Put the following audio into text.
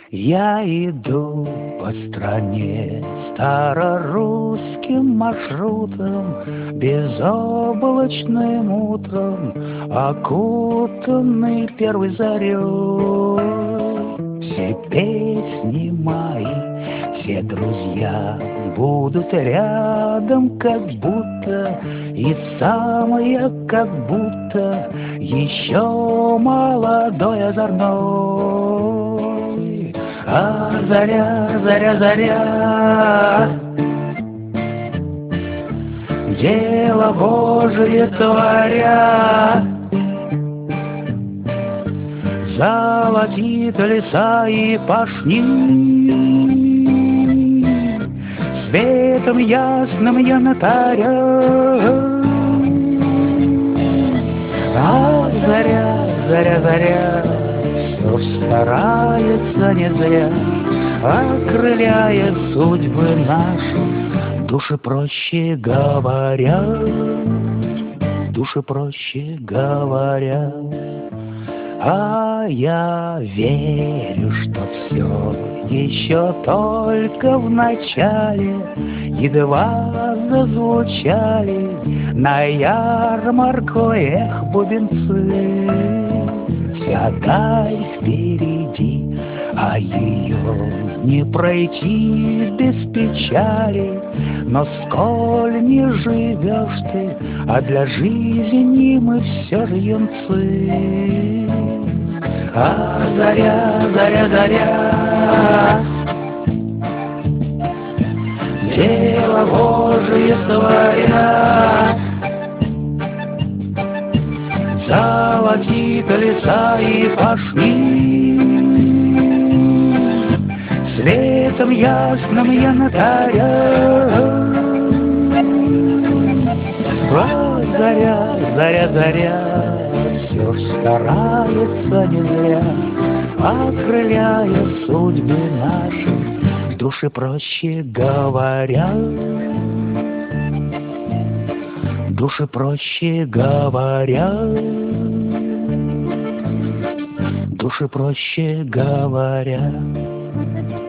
Я иду по стране старорусским маршрутом, безоблачным утром, окутанный первой зарей. Все песни мои, все друзья будут рядом, как будто, и сам я как будто еще молодой озорной. А заря, заря, заря, дело Божие творя, золотит леса и пашни, светом ясным я натаря. А заря, заря, заря, все старается не зря, окрыляет судьбы наши, души проще говоря, души проще говоря. А я верю, что все еще только в начале, едва зазвучали на ярмарку эх бубенцы. Вся даль впереди, а ее не пройти без печали. Но сколь не живешь ты, а для жизни мы все же юнцы. А заря, заря, заря, дело Божие творя, золотит леса и пашни, светом ясным я натаря. А заря, заря, заря, все ж старается не зря, окрыляя судьбы наши, души проще говоря, души проще говоря, души проще говоря.